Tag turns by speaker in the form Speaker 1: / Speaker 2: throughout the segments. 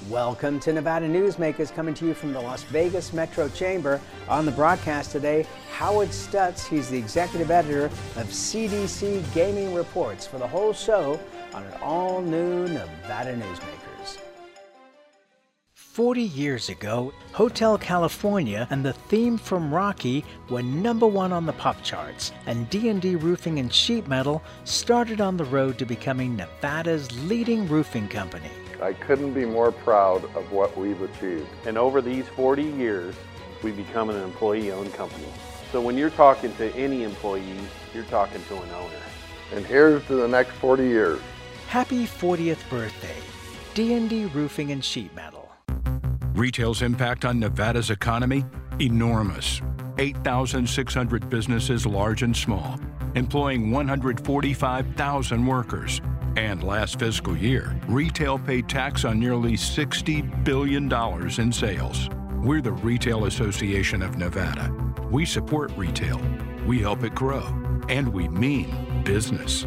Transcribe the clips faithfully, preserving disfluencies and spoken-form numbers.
Speaker 1: Welcome to Nevada Newsmakers, coming to you from the Las Vegas Metro Chamber. On the broadcast today, Howard Stutz. He's the executive editor of C D C Gaming Reports for the whole show on an all-new Nevada Newsmakers. Forty years ago, Hotel California and the theme from Rocky were number one on the pop charts, and D and D Roofing and Sheet Metal started on the road to becoming Nevada's leading roofing company.
Speaker 2: I couldn't be more proud of what we've achieved.
Speaker 3: And over these forty years, we've become an employee-owned company. So when you're talking to any employee, you're talking to an owner.
Speaker 2: And here's to the next forty years.
Speaker 1: Happy fortieth birthday, D and D Roofing and Sheet Metal.
Speaker 4: Retail's impact on Nevada's economy? Enormous. eight thousand six hundred businesses, large and small, employing one hundred forty-five thousand workers. And last fiscal year, retail paid tax on nearly sixty billion dollars in sales. We're the Retail Association of Nevada. We support retail, we help it grow, and we mean business.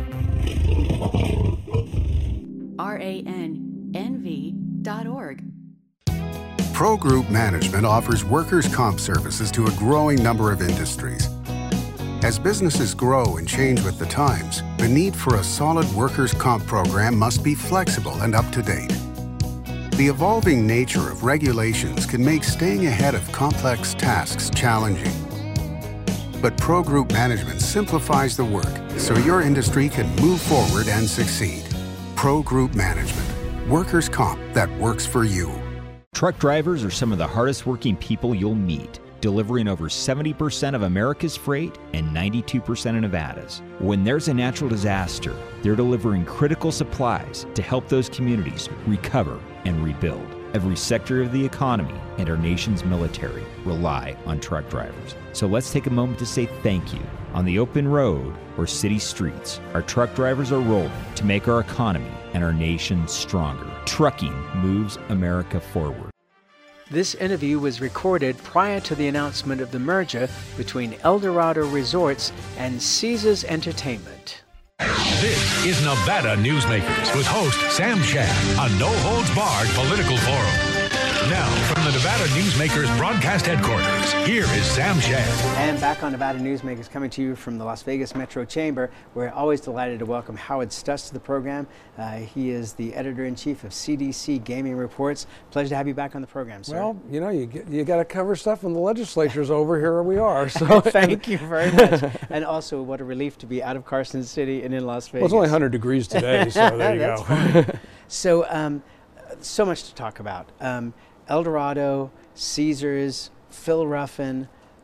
Speaker 5: R A N N V dot org.
Speaker 6: Pro Group Management offers workers' comp services to a growing number of industries. As businesses grow and change with the times, the need for a solid workers' comp program must be flexible and up to date. The evolving nature of regulations can make staying ahead of complex tasks challenging. But Pro Group Management simplifies the work so your industry can move forward and succeed. Pro Group Management, workers' comp that works for you.
Speaker 7: Truck drivers are some of the hardest working people you'll meet, delivering over seventy percent of America's freight and ninety-two percent of Nevada's. When there's a natural disaster, they're delivering critical supplies to help those communities recover and rebuild. Every sector of the economy and our nation's military rely on truck drivers. So let's take a moment to say thank you. On the open road or city streets, our truck drivers are rolling to make our economy and our nation stronger. Trucking moves America forward.
Speaker 1: This interview was recorded prior to the announcement of the merger between Eldorado Resorts and Caesars Entertainment.
Speaker 8: This is Nevada Newsmakers with host Sam Shad on No Holds Barred Political Forum. Now, from the Nevada Newsmakers broadcast headquarters, here is Sam Shad.
Speaker 1: And back on Nevada Newsmakers, coming to you from the Las Vegas Metro Chamber. We're always delighted to welcome Howard Stutz to the program. Uh, he is the editor-in-chief of C D C Gaming Reports. Pleasure to have you back on the program, sir.
Speaker 9: Well, you know, you get, you got to cover stuff when the legislature's over. Here we are. So
Speaker 1: thank you very much. And also, what a relief to be out of Carson City and in Las Vegas.
Speaker 9: Well, it's only one hundred degrees today, so there you go.
Speaker 1: So, um, so much to talk about. Um, Eldorado, Caesars, Phil Ruffin.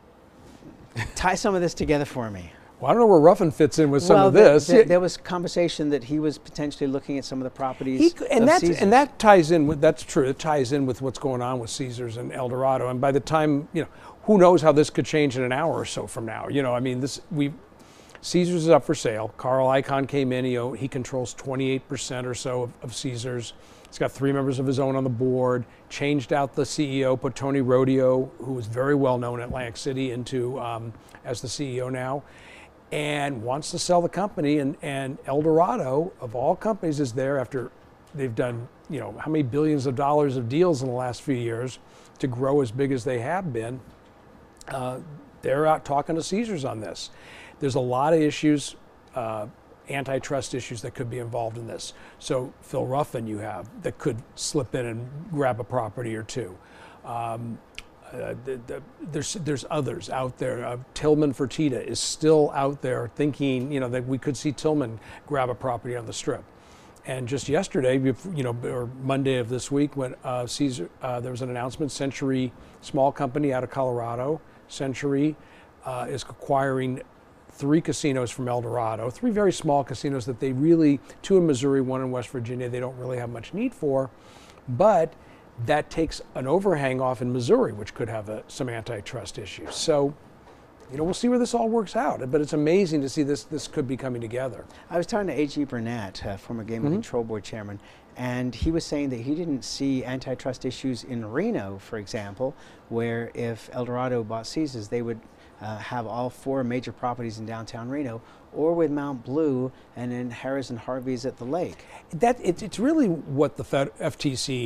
Speaker 1: Tie some of this together for me.
Speaker 9: Well, I don't know where Ruffin fits in with some
Speaker 1: well,
Speaker 9: of this.
Speaker 1: There, there was conversation that he was potentially looking at some of the properties
Speaker 9: he, and
Speaker 1: of
Speaker 9: that's,
Speaker 1: Caesars.
Speaker 9: And that ties in with, that's true, it ties in with what's going on with Caesars and Eldorado. And by the time, you know, who knows how this could change in an hour or so from now. You know, I mean, this, we, Caesars is up for sale. Carl Icahn came in, he, he controls twenty-eight percent or so of, of Caesars. He's got three members of his own on the board, changed out the C E O, put Tony Rodio, who was very well known at Atlantic City, into um, as the C E O now, and wants to sell the company. And, and Eldorado, of all companies, is there after they've done, you know, how many billions of dollars of deals in the last few years to grow as big as they have been. Uh, they're out talking to Caesars on this. There's a lot of issues. Uh, antitrust issues that could be involved in this. So Phil Ruffin you have that could slip in and grab a property or two. Um, uh, the, the, there's there's others out there. Uh, Tillman Fertitta is still out there thinking, you know, that we could see Tillman grab a property on the Strip. And just yesterday, you know, or Monday of this week, when uh, Caesar, uh, there was an announcement, Century, small company out of Colorado, Century uh, is acquiring three casinos from Eldorado, three very small casinos that they really, two in Missouri, one in West Virginia, they don't really have much need for, but that takes an overhang off in Missouri, which could have a, some antitrust issues. So, you know, we'll see where this all works out, but it's amazing to see this, this could be coming together.
Speaker 1: I was talking to A G Burnett, uh, former Gaming mm-hmm. Control Board chairman, and he was saying that he didn't see antitrust issues in Reno, for example, where if Eldorado bought Caesars, they would Uh, have all four major properties in downtown Reno, or with Mount Blue and then Harrah's and Harvey's at the lake.
Speaker 9: That it, it's really what the Fed, F T C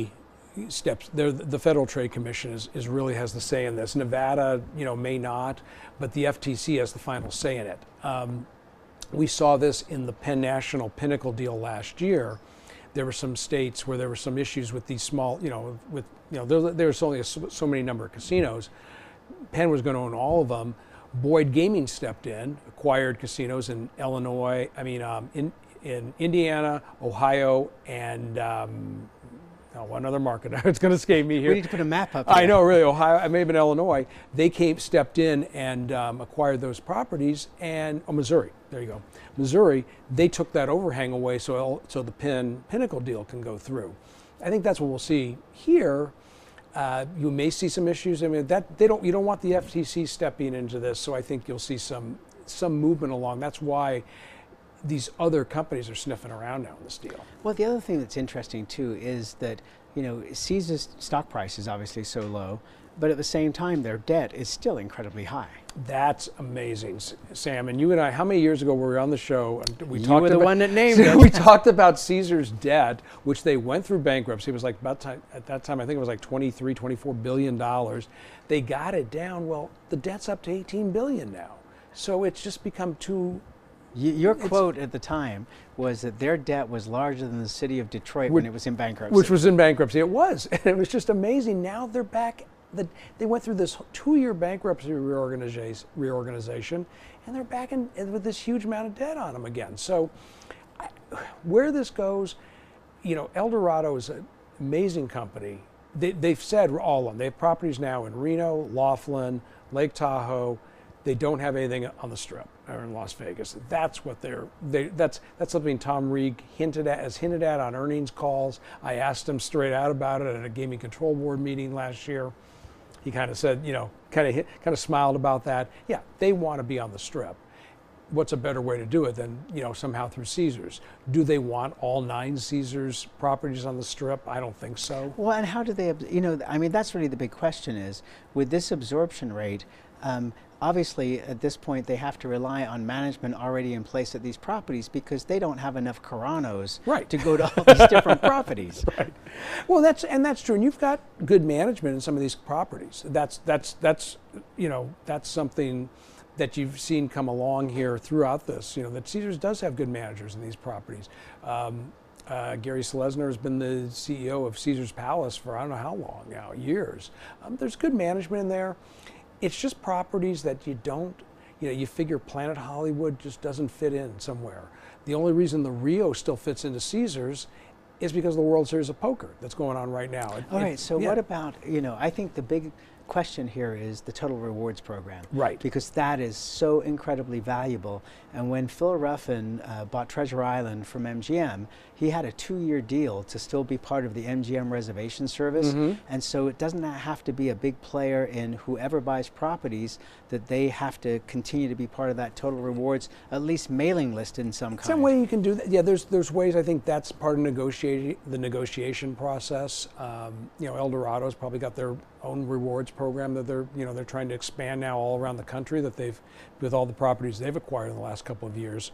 Speaker 9: steps. They're, the Federal Trade Commission is, is really has the say in this. Nevada, you know, may not, but the F T C has the final say in it. Um, we saw this in the Penn National Pinnacle deal last year. There were some states where there were some issues with these small, you know, with, you know, there, there's only a, so many number of casinos. Penn was going to own all of them. Boyd Gaming stepped in, acquired casinos in Illinois, I mean, um, in, in Indiana, Ohio, and um, oh, one other market. It's going to escape me here.
Speaker 1: We need to put a map up
Speaker 9: I
Speaker 1: here.
Speaker 9: know, really. Ohio, I may have been Illinois. They came, stepped in and um, acquired those properties, and oh, Missouri. There you go, Missouri. They took that overhang away, so so the Penn Pinnacle deal can go through. I think that's what we'll see here. Uh, you may see some issues. I mean, that they don't. You don't want the F T C stepping into this, so I think you'll see some some movement along. That's why these other companies are sniffing around now in this deal.
Speaker 1: Well, the other thing that's interesting too is that, you know, Caesar's stock price is obviously so low, but at the same time their debt is still incredibly high.
Speaker 9: That's amazing, Sam. And you and I, how many years ago were we on the show? And we
Speaker 1: you
Speaker 9: talked
Speaker 1: were the
Speaker 9: about,
Speaker 1: one that named it.
Speaker 9: We talked about Caesar's debt, which they went through bankruptcy. It was like about time, at that time, I think it was like twenty-three, twenty-four billion dollars. They got it down. Well, the debt's up to eighteen billion now. So it's just become too.
Speaker 1: Y your quote at the time was that their debt was larger than the city of Detroit
Speaker 9: which,
Speaker 1: when it was in bankruptcy.
Speaker 9: Which was in bankruptcy. It was. And it was just amazing. Now they're back. The, they went through this two-year bankruptcy reorganization, reorganization, and they're back in, in with this huge amount of debt on them again. So I, where this goes, you know, Eldorado is an amazing company. They, they've said all of them. They have properties now in Reno, Laughlin, Lake Tahoe. They don't have anything on the Strip or in Las Vegas. That's what they're. They, that's that's something Tom Reeg hinted at, has hinted at on earnings calls. I asked him straight out about it at a gaming control board meeting last year. He kind of said, you know, kind of kind of smiled about that. Yeah, they want to be on the Strip. What's a better way to do it than, you know, somehow through Caesars? Do they want all nine Caesars properties on the Strip? I don't think so.
Speaker 1: Well, and how do they, you know, I mean, that's really the big question is, with this absorption rate, um, obviously at this point they have to rely on management already in place at these properties because they don't have enough Caranos
Speaker 9: right.
Speaker 1: to go to all these different properties.
Speaker 9: Right. Well, that's and that's true. And you've got good management in some of these properties. That's that's that's you know that's something that you've seen come along here throughout this. You know that Caesars does have good managers in these properties. Um, uh, Gary Selesner has been the C E O of Caesars Palace for I don't know how long now, years. Um, there's good management in there. It's just properties that you don't, you know, you figure Planet Hollywood just doesn't fit in somewhere. The only reason the Rio still fits into Caesars is because of the World Series of Poker that's going on right now. It,
Speaker 1: All
Speaker 9: it,
Speaker 1: right, so
Speaker 9: yeah.
Speaker 1: what about, you know, I think the big question here is the Total Rewards program.
Speaker 9: Right.
Speaker 1: Because that is so incredibly valuable. And when Phil Ruffin uh, bought Treasure Island from M G M, he had a two-year deal to still be part of the M G M reservation service. Mm-hmm. And so it doesn't have to be a big player in whoever buys properties that they have to continue to be part of that Total Rewards, at least mailing list in some kind.
Speaker 9: Some way you can do that. Yeah, there's there's ways. I think that's part of negotiating the negotiation process. Um, you know, Eldorado's probably got their own rewards program that they're you know they're trying to expand now all around the country that they've with all the properties they've acquired in the last couple of years.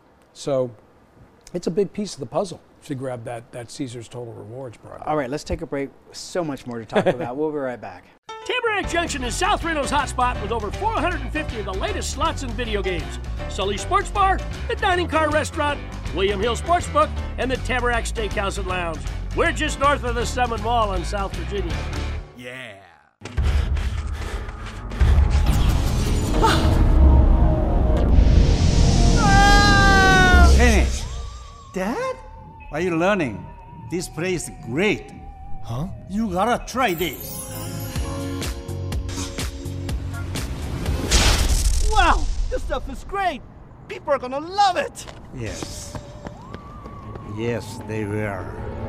Speaker 9: So it's a big piece of the puzzle to grab that that Caesars Total Rewards program.
Speaker 1: All right, let's take a break. So much more to talk about. We'll be right back.
Speaker 10: Tamarack Junction is South Reno's hotspot with over four hundred fifty of the latest slots and video games. Sully Sports Bar, the Dining Car Restaurant, William Hill Sportsbook, and the Tamarack Steakhouse and Lounge. We're just north of the Summit Mall in South Virginia.
Speaker 11: Yeah.
Speaker 12: Hey, Dad? Are you learning? This place is great.
Speaker 11: Huh?
Speaker 12: You gotta try this.
Speaker 11: Wow, this stuff is great. People are gonna love it.
Speaker 12: Yes. Yes, they will.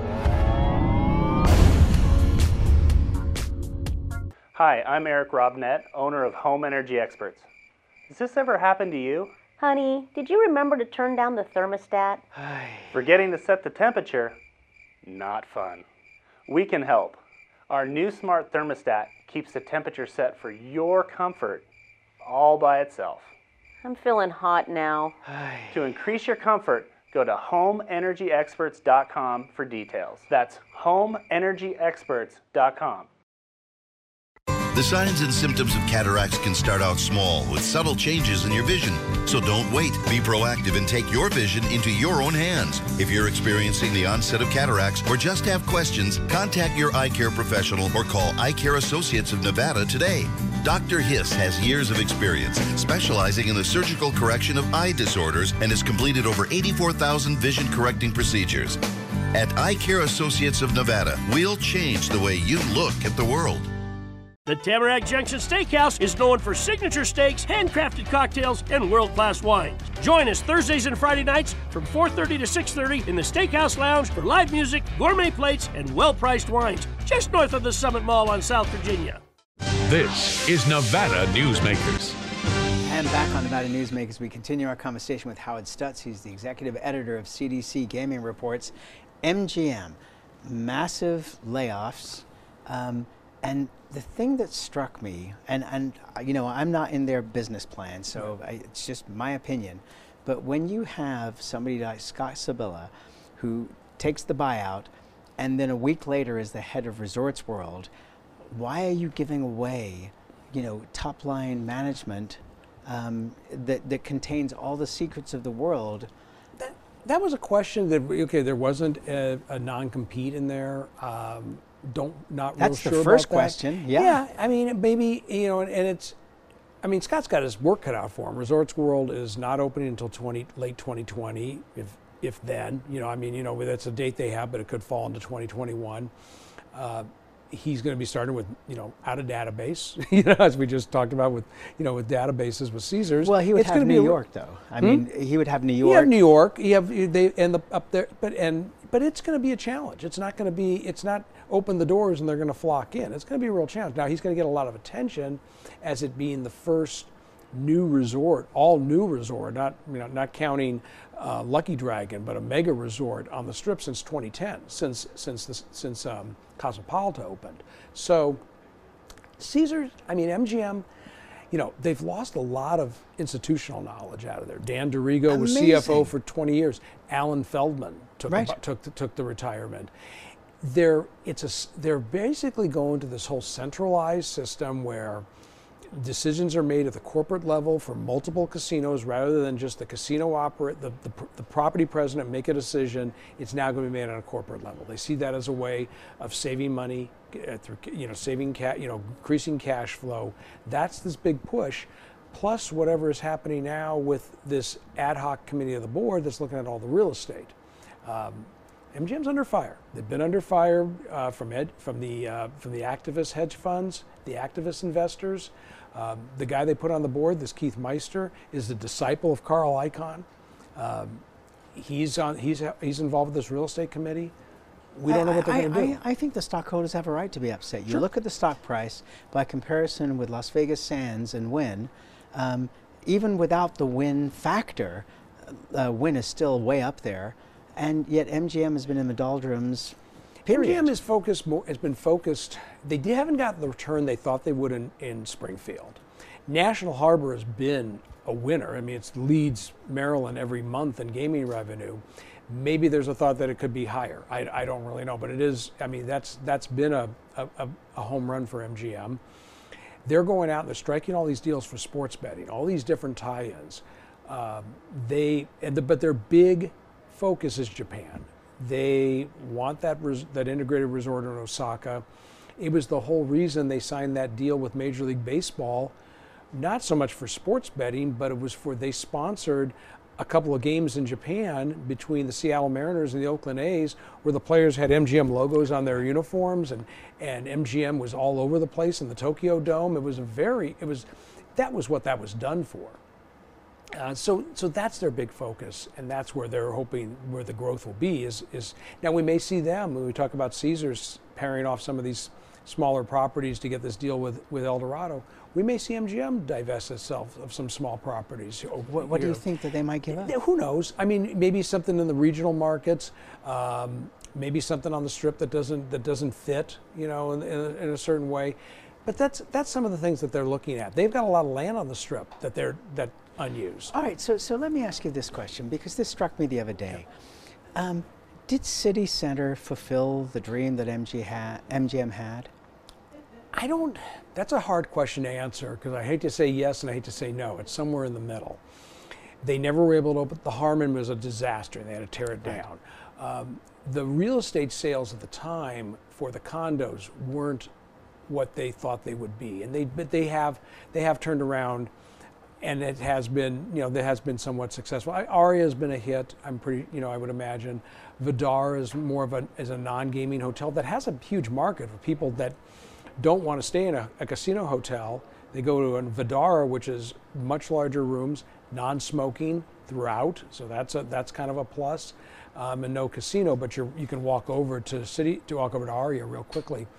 Speaker 13: Hi, I'm Eric Robnett, owner of Home Energy Experts. Has this ever happened to you?
Speaker 14: Honey, did you remember to turn down the thermostat?
Speaker 13: Forgetting to set the temperature? Not fun. We can help. Our new smart thermostat keeps the temperature set for your comfort all by itself.
Speaker 14: I'm feeling hot now.
Speaker 13: To increase your comfort, Go to home energy experts dot com for details. That's home energy experts dot com.
Speaker 15: The signs and symptoms of cataracts can start out small with subtle changes in your vision. So don't wait. Be proactive and take your vision into your own hands. If you're experiencing the onset of cataracts or just have questions, contact your eye care professional or call Eye Care Associates of Nevada today. Doctor Hiss has years of experience specializing in the surgical correction of eye disorders and has completed over eighty-four thousand vision correcting procedures. At Eye Care Associates of Nevada, we'll change the way you look at the world.
Speaker 10: The Tamarack Junction Steakhouse is known for signature steaks, handcrafted cocktails, and world-class wines. Join us Thursdays and Friday nights from four thirty to six thirty in the Steakhouse Lounge for live music, gourmet plates, and well-priced wines, just north of the Summit Mall on South Virginia.
Speaker 8: This is Nevada Newsmakers.
Speaker 1: And back on Nevada Newsmakers, we continue our conversation with Howard Stutz. He's the executive editor of C D C Gaming Reports. M G M, massive layoffs. Um, And the thing that struck me, and, and you know, I'm not in their business plan, so I, it's just my opinion, but when you have somebody like Scott Sibilla who takes the buyout and then a week later is the head of Resorts World, why are you giving away, you know, top-line management um, that, that contains all the secrets of the world?
Speaker 9: That, that was a question that, okay, there wasn't a, a non-compete in there. Um, don't not
Speaker 1: That's
Speaker 9: real
Speaker 1: the
Speaker 9: sure
Speaker 1: first
Speaker 9: about that.
Speaker 1: question. Yeah.
Speaker 9: Yeah. I mean, maybe, you know, and, and it's, I mean, Scott's got his work cut out for him. Resorts World is not opening until twenty late twenty twenty, if if then. You know, I mean, you know, that's a date they have, but it could fall into twenty twenty-one. Uh, he's going to be starting with, you know, out of database, you know, as we just talked about with, you know, with databases with Caesars.
Speaker 1: Well, he would
Speaker 9: it's
Speaker 1: have
Speaker 9: gonna
Speaker 1: New
Speaker 9: be a,
Speaker 1: York, though. I
Speaker 9: hmm?
Speaker 1: mean, he would have New York.
Speaker 9: You have New York. You have they and the up there, but and but it's going to be a challenge. It's not going to be. It's not open the doors and they're going to flock in. It's going to be a real challenge. Now he's going to get a lot of attention as it being the first new resort, all new resort, not you know not counting uh, Lucky Dragon, but a mega resort on the Strip since twenty ten, since since the, since um, Cosmopolitan opened. So Caesars, I mean M G M. You know, they've lost a lot of institutional knowledge out of there. Dan DiRigo was C F O for twenty years. Alan Feldman took
Speaker 1: right.
Speaker 9: the, took the, took the retirement. They're it's a they're basically going to this whole centralized system where decisions are made at the corporate level for multiple casinos rather than just the casino operate the, the the property president make a decision. It's now going to be made on a corporate level. They see that as a way of saving money, uh, through, you know, saving ca- you know, increasing cash flow. That's this big push. Plus whatever is happening now with this ad hoc committee of the board that's looking at all the real estate. Um, M G M's under fire. They've been under fire uh, from ed, from the uh, from the activist hedge funds, the activist investors. Um, the guy they put on the board, this Keith Meister, is the disciple of Carl Icahn. Um, he's on. He's he's involved with this real estate committee. We don't know what they're
Speaker 1: I,
Speaker 9: going to do.
Speaker 1: I, I think the stockholders have a right to be upset. You
Speaker 9: Sure.
Speaker 1: look at the stock price by comparison with Las Vegas Sands and Wynn. Um, even without the Wynn factor, uh, Wynn is still way up there, and yet M G M has been in the doldrums. Period.
Speaker 9: M G M is focused more, has been focused. They haven't gotten the return they thought they would in, in Springfield. National Harbor has been a winner. I mean, it leads Maryland every month in gaming revenue. Maybe there's a thought that it could be higher. I, I don't really know, but it is. I mean, that's that's been a, a, a home run for M G M. They're going out and they're striking all these deals for sports betting, all these different tie-ins. Um, they, and the, but their big focus is Japan. They want that res, that integrated resort in Osaka. It was the whole reason they signed that deal with Major League Baseball, not so much for sports betting, but it was for they sponsored a couple of games in Japan between the Seattle Mariners and the Oakland A's, where the players had M G M logos on their uniforms, and, and M G M was all over the place in the Tokyo Dome. It was a very, it was, that was what that was done for. Uh, so, so that's their big focus, and that's where they're hoping where the growth will be. Is is now we may see them when we talk about Caesars pairing off some of these smaller properties to get this deal with with Eldorado. We may see M G M divest itself of some small properties.
Speaker 1: What, what do you think that they might give up?
Speaker 9: Who knows? I mean, maybe something in the regional markets, um, maybe something on the Strip that doesn't that doesn't fit, you know, in, in, a, in a certain way. But that's that's some of the things that they're looking at. They've got a lot of land on the Strip that they're that unused.
Speaker 1: All right, so so let me ask you this question, because this struck me the other day. Um, did City Center fulfill the dream that M G ha- M G M had?
Speaker 9: I don't, that's a hard question to answer, because I hate to say yes and I hate to say no. It's somewhere in the middle. They never were able to open, the Harmon was a disaster, they had to tear it down. Um, the real estate sales at the time for the condos weren't what they thought they would be, and they but they have they have turned around, and it has been you know that has been somewhat successful. I, Aria has been a hit. I'm pretty you know I would imagine. Vidar is more of a is a non-gaming hotel that has a huge market for people that don't want to stay in a, a casino hotel. They go to a Vidar, which is much larger rooms, non-smoking throughout, so that's a that's kind of a plus, um, and no casino, but you you can walk over to city to walk over to Aria real quickly.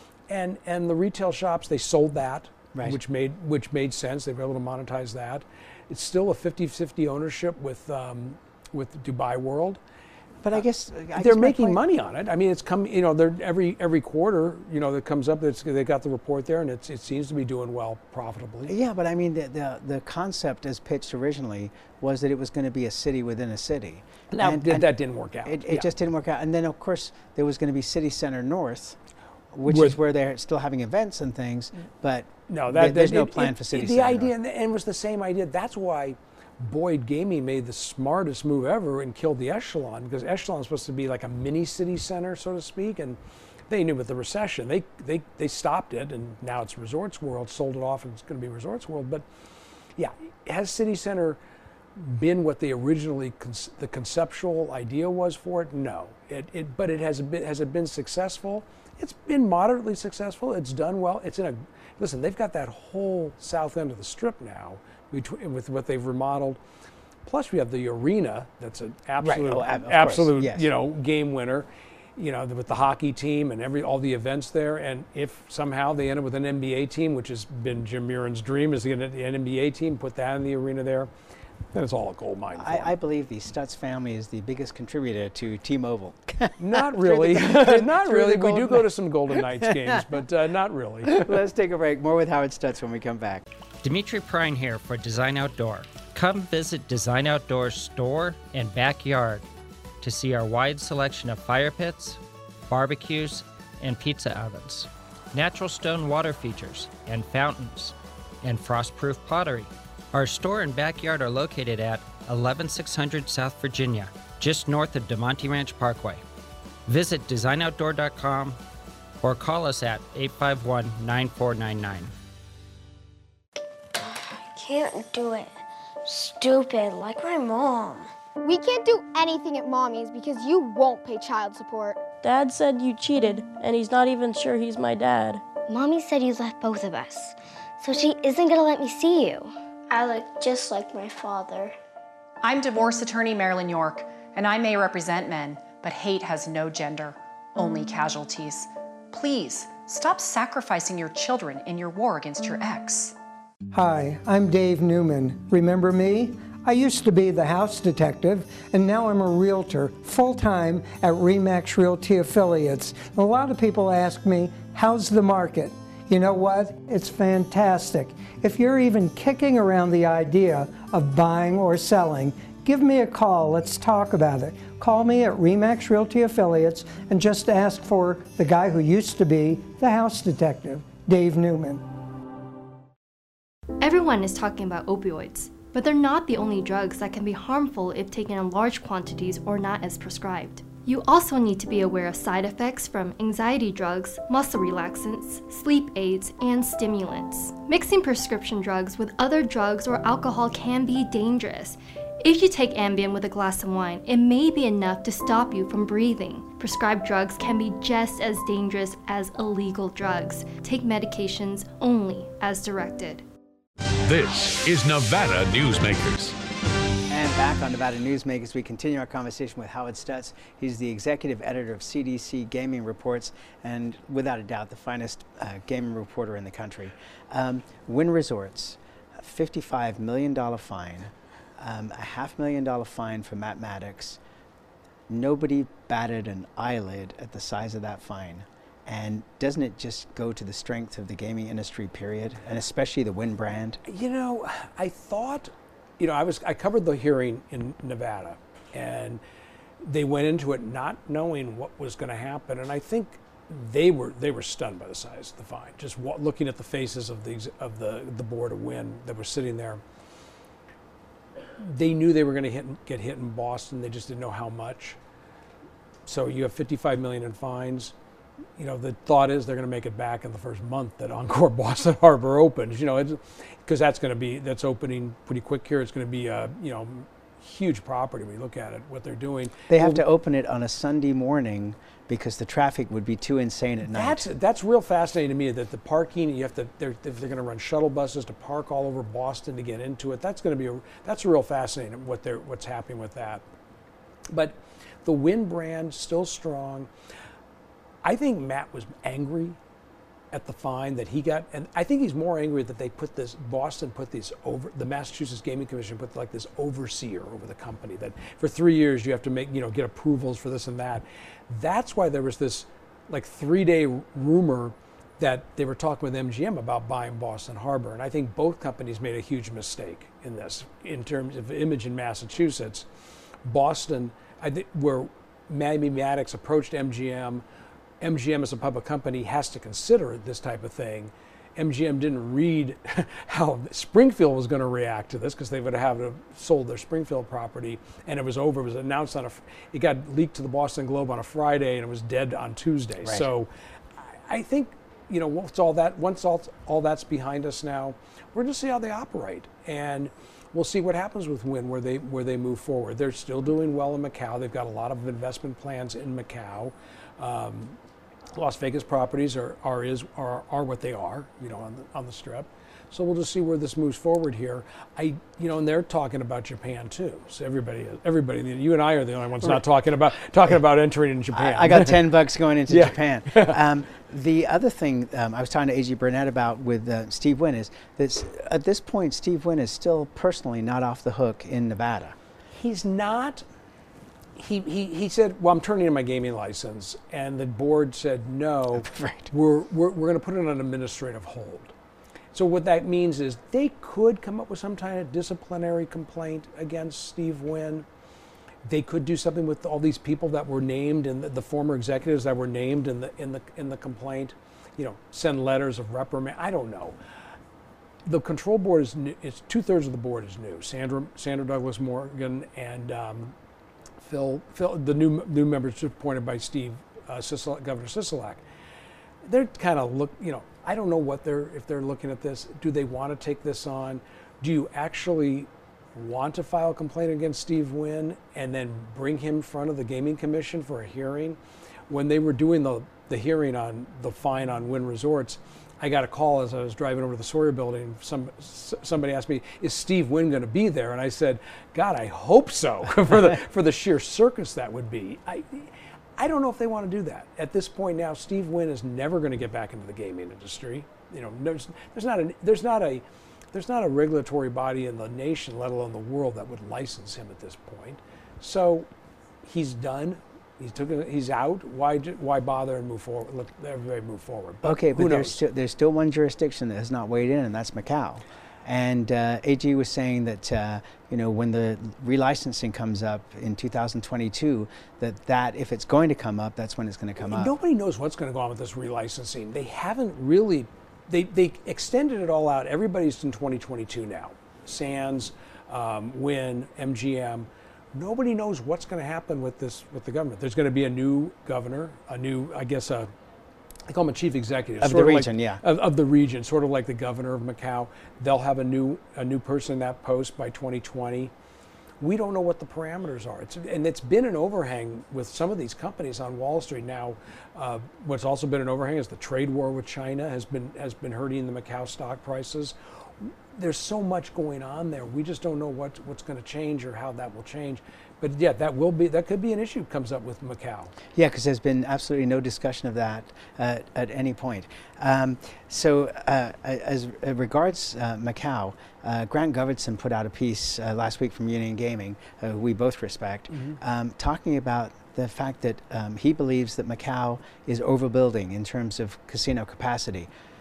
Speaker 9: And and the retail shops, they sold that, right. which made which made sense. They were able to monetize that. It's still a fifty fifty ownership with um, with Dubai World.
Speaker 1: But I guess I
Speaker 9: they're
Speaker 1: guess
Speaker 9: making
Speaker 1: point,
Speaker 9: money on it. I mean, it's come. You know, they're every every quarter. You know, that comes up. It's, they got the report there, and it's, it seems to be doing well profitably.
Speaker 1: Yeah, but I mean, the the, the concept as pitched originally was that it was going to be a city within a city.
Speaker 9: Now
Speaker 1: and,
Speaker 9: th-
Speaker 1: and
Speaker 9: that didn't work out.
Speaker 1: It, it
Speaker 9: yeah.
Speaker 1: just didn't work out. And then of course there was going to be City Center North, which
Speaker 9: With,
Speaker 1: is where they're still having events and things, but
Speaker 9: no, that,
Speaker 1: th- there's
Speaker 9: that,
Speaker 1: no
Speaker 9: it,
Speaker 1: plan
Speaker 9: it,
Speaker 1: for City
Speaker 9: the
Speaker 1: Center.
Speaker 9: The idea, and it was the same idea. That's why Boyd Gaming made the smartest move ever and killed the Echelon, because Echelon is supposed to be like a mini city center, so to speak, and they knew with the recession, they they they stopped it, and now it's Resorts World, sold it off, and it's going to be Resorts World. But yeah, has City Center been what they originally con- the conceptual idea was for it? No, it, it but it has been has it been successful? It's been moderately successful. It's done well. It's in a listen. They've got that whole south end of the Strip now, between, with what they've remodeled. Plus, we have the arena. That's an absolute,
Speaker 1: right. oh,
Speaker 9: absolute,
Speaker 1: yes.
Speaker 9: you know, game winner. You know, with the hockey team and every all the events there. And if somehow they end up with an N B A team, which has been Jim Murin's dream, is to get an N B A team, put that in the arena there, then it's all a gold mine.
Speaker 1: I, I believe the Stutz family is the biggest contributor to T-Mobile.
Speaker 9: Not really. The, not really. We do
Speaker 1: Golden
Speaker 9: go to some Golden Knights games, but uh, not really.
Speaker 1: Let's take a break. More with Howard Stutz when we come back.
Speaker 16: Dimitri Prine here for Design Outdoor. Come visit Design Outdoor's store and backyard to see our wide selection of fire pits, barbecues, and pizza ovens, natural stone water features and fountains, and frost-proof pottery. Our store and backyard are located at eleven six hundred South Virginia, just north of DeMonte Ranch Parkway. Visit design outdoor dot com or call us at eight five one, nine four nine nine.
Speaker 17: Can't do it. Stupid, like my mom.
Speaker 18: We can't do anything at Mommy's because you won't pay child support.
Speaker 19: Dad said you cheated, and he's not even sure he's my dad.
Speaker 17: Mommy said you left both of us, so she isn't gonna let me see you. I look just like my father.
Speaker 20: I'm divorce attorney Marilyn York, and I may represent men, but hate has no gender, only casualties. Please, stop sacrificing your children in your war against your ex.
Speaker 21: Hi, I'm Dave Newman. Remember me? I used to be the house detective, and now I'm a realtor, full-time at RE/MAX Realty Affiliates. A lot of people ask me, how's the market? You know what? It's fantastic. If you're even kicking around the idea of buying or selling, give me a call. Let's talk about it. Call me at RE/MAX Realty Affiliates and just ask for the guy who used to be the house detective, Dave Newman.
Speaker 22: Everyone is talking about opioids, but they're not the only drugs that can be harmful if taken in large quantities or not as prescribed. You also need to be aware of side effects from anxiety drugs, muscle relaxants, sleep aids, and stimulants. Mixing prescription drugs with other drugs or alcohol can be dangerous. If you take Ambien with a glass of wine, it may be enough to stop you from breathing. Prescribed drugs can be just as dangerous as illegal drugs. Take medications only as directed.
Speaker 8: This is Nevada Newsmakers.
Speaker 1: And back on Nevada Newsmakers, we continue our conversation with Howard Stutz. He's the executive editor of C D C Gaming Reports, and without a doubt, the finest uh, gaming reporter in the country. Um, Wynn Resorts, a fifty-five million dollars fine, um, a half million dollar fine for Matt Maddox. Nobody batted an eyelid at the size of that fine. And doesn't it just go to the strength of the gaming industry, period, and especially the Wynn brand?
Speaker 9: You know, I thought you know, I was I covered the hearing in Nevada, and they went into it not knowing what was going to happen, and I think they were they were stunned by the size of the fine. Just wa- looking at the faces of the of the the board of Wynn that were sitting there, they knew they were going to hit get hit in Boston. They just didn't know how much. So you have fifty-five million in fines. You know, the thought is they're going to make it back in the first month that Encore Boston Harbor opens. You know, because that's going to be that's opening pretty quick here. It's going to be a you know huge property when you look at it. What they're doing.
Speaker 1: They have
Speaker 9: well,
Speaker 1: to open it on a Sunday morning because the traffic would be too insane at night.
Speaker 9: That's that's real fascinating to me. That the parking you have to they're they're going to run shuttle buses to park all over Boston to get into it. That's going to be a that's real fascinating what they're what's happening with that. But the Wynn brand still strong. I think Matt was angry at the fine that he got, and I think he's more angry that they put this, Boston put this over, the Massachusetts Gaming Commission put like this overseer over the company that for three years you have to make, you know, get approvals for this and that. That's why there was this like three day rumor that they were talking with M G M about buying Boston Harbor. And I think both companies made a huge mistake in this in terms of image in Massachusetts. Boston, I think where Mamie Maddox approached M G M, M G M as a public company has to consider this type of thing. M G M didn't read how Springfield was going to react to this because they would have have sold their Springfield property, and it was over. It was announced on a, it got leaked to the Boston Globe on a Friday, and it was dead on Tuesday.
Speaker 1: Right.
Speaker 9: So, I think you know once all that once all all that's behind us now, we're going to see how they operate, and we'll see what happens with Wynn where they where they move forward. They're still doing well in Macau. They've got a lot of investment plans in Macau. Um, Las Vegas properties are are is are are what they are, you know, on the on the Strip. So we'll just see where this moves forward here. I, you know, and they're talking about Japan too. So everybody, everybody, you and I are the only ones not talking about talking about entering in Japan.
Speaker 1: I, I got ten bucks going into
Speaker 9: Yeah.
Speaker 1: Japan. Um, the other thing um, I was talking to A G Burnett about with uh, Steve Wynn is that at this point, Steve Wynn is still personally not off the hook in Nevada.
Speaker 9: He's not. He, he, he said, well, I'm turning in my gaming license. And the board said, no,
Speaker 1: right.
Speaker 9: we're, we're, we're going to put it on an administrative hold. So what that means is they could come up with some kind of disciplinary complaint against Steve Wynn. They could do something with all these people that were named and the, the former executives that were named in the, in the, in the complaint, you know, send letters of reprimand. I don't know. The control board is new. It's two thirds of the board is new. Sandra, Sandra Douglas Morgan and um, Phil, Phil, the new new members appointed by Steve, uh, Sisolak, Governor Sisolak. They're kind of look, you know, I don't know what they're, if they're looking at this. Do they want to take this on? Do you actually want to file a complaint against Steve Wynn and then bring him in front of the Gaming Commission for a hearing? When they were doing the, the hearing on the fine on Wynn Resorts, I got a call as I was driving over to the Sawyer building. Some somebody asked me, "Is Steve Wynn going to be there?" And I said, "God, I hope so." for the for the sheer circus that would be. I I don't know if they want to do that at this point now. Steve Wynn is never going to get back into the gaming industry. You know, there's there's not a there's not a there's not a regulatory body in the nation, let alone the world, that would license him at this point. So he's done. He took it, he's out. Why why bother and move forward? Let everybody move forward. But
Speaker 1: Okay,
Speaker 9: who
Speaker 1: but there's
Speaker 9: knows?
Speaker 1: still, there's still one jurisdiction that has not weighed in, and that's Macau. And uh, A G was saying that uh, you know when the relicensing comes up in two thousand twenty-two, that that if it's going to come up, that's when it's going to come up.
Speaker 9: Nobody knows what's going to go on with this relicensing. They haven't really. They they extended it all out. Everybody's in twenty twenty-two now. Sands, um, Wynn, M G M. Nobody knows what's going to happen with this with the government. There's going to be a new governor, a new, I guess, a I call him a chief executive
Speaker 1: Of
Speaker 9: sort
Speaker 1: the
Speaker 9: like-
Speaker 1: region, yeah.
Speaker 9: of, of the region, sort of like the governor of Macau. They'll have a new a new person in that post by twenty twenty. We don't know what the parameters are. It's, and it's been an overhang with some of these companies on Wall Street now. Uh, what's also been an overhang is the trade war with China has been has been hurting the Macau stock prices. There's so much going on there. We just don't know what what's going to change or how that will change. But yeah, that will be that could be an issue comes up with Macau.
Speaker 1: Yeah, because there's been absolutely no discussion of that uh, at any point. Um, so, uh, as regards uh, Macau, uh, Grant Govertson put out a piece uh, last week from Union Gaming, uh, we both respect,
Speaker 9: Mhm.
Speaker 1: um, talking about the fact that um, he believes that Macau is overbuilding in terms of casino capacity.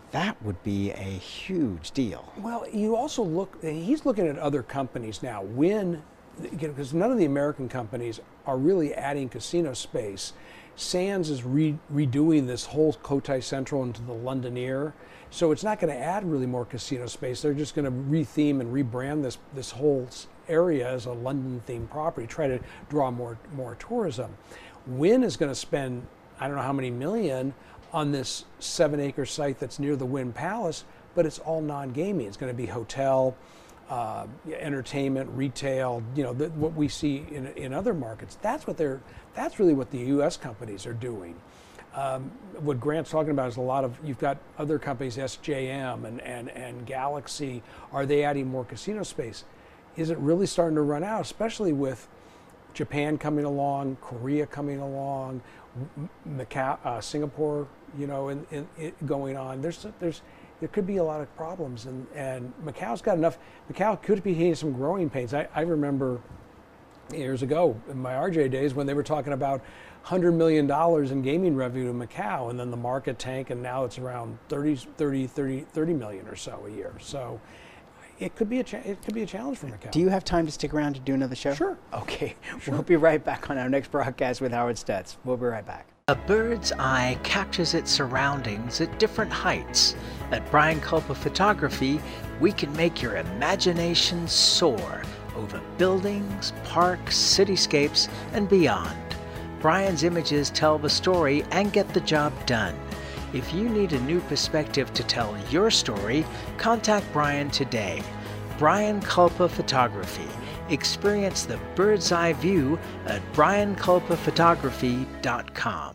Speaker 1: That would be a huge deal.
Speaker 9: Well, you also look, he's looking at other companies now. Wynn, because none of the American companies are really adding casino space. Sands is re redoing this whole Cotai Central into the Londoneer. So it's not going to add really more casino space. They're just going to retheme and rebrand this, this whole area as a London-themed property, try to draw more, more tourism. Wynn is going to spend, I don't know how many million, on this seven acre site that's near the Wynn Palace, but it's all non-gaming. It's going to be hotel, uh, entertainment, retail, you know, the, what we see in, in other markets. That's what they're, that's really what the U S companies are doing. Um, what Grant's talking about is a lot of, you've got other companies, S J M and, and, and Galaxy, are they adding more casino space? Is it really starting to run out, especially with Japan coming along, Korea coming along, Macau, uh, Singapore, you know, in, in, in going on. There's, there's, there could be a lot of problems, and, and Macau's got enough. Macau could be hitting some growing pains. I, I remember years ago in my R J days when they were talking about one hundred million dollars in gaming revenue in Macau, and then the market tanked, and now it's around thirty, thirty, thirty, thirty million or so a year. So it could be a cha it could be a challenge for Macau.
Speaker 1: Do you have time to stick around to do another show?
Speaker 9: Sure.
Speaker 1: Okay.
Speaker 9: Sure.
Speaker 1: We'll be right back on our next broadcast with Howard Stutz. We'll be right back.
Speaker 2: A bird's eye captures its surroundings at different heights. At Brian Culpa Photography, we can make your imagination soar over buildings, parks, cityscapes, and beyond. Brian's images tell the story and get the job done. If you need a new perspective to tell your story, contact Brian today. Brian Culpa Photography. Experience the bird's eye view at brian culpa photography dot com.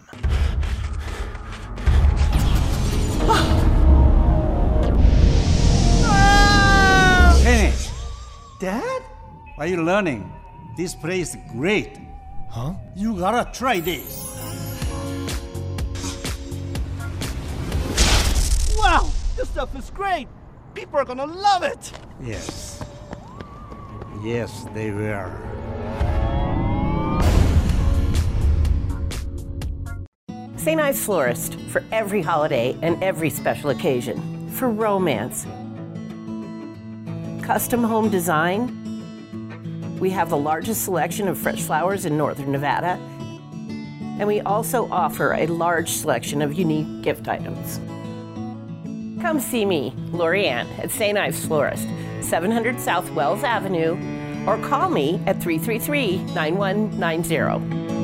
Speaker 12: Hey, Dad? Are you learning? This place is great. Huh? You gotta try this.
Speaker 11: Wow, this stuff is great. People are gonna love it.
Speaker 12: Yes. Yes, they will.
Speaker 3: Saint Ives Florist, for every holiday and every special occasion. For romance. Custom home design. We have the largest selection of fresh flowers in northern Nevada. And we also offer a large selection of unique gift items. Come see me, Lori Ann, at Saint Ives Florist, seven hundred South Wells Avenue, or call me at three three three, nine one nine zero.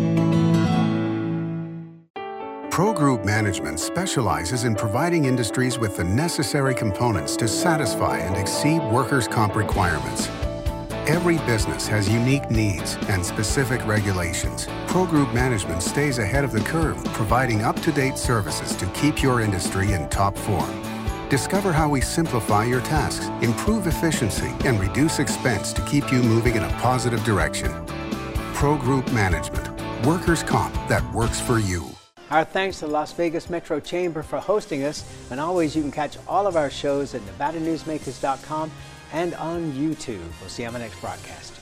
Speaker 6: Pro Group Management specializes in providing industries with the necessary components to satisfy and exceed workers' comp requirements. Every business has unique needs and specific regulations. Pro Group Management stays ahead of the curve, providing up-to-date services to keep your industry in top form. Discover how we simplify your tasks, improve efficiency, and reduce expense to keep you moving in a positive direction. Pro Group Management. Workers' comp that works for you.
Speaker 1: Our thanks to the Las Vegas Metro Chamber for hosting us. And always, you can catch all of our shows at nevada newsmakers dot com and on YouTube. We'll see you on the next broadcast.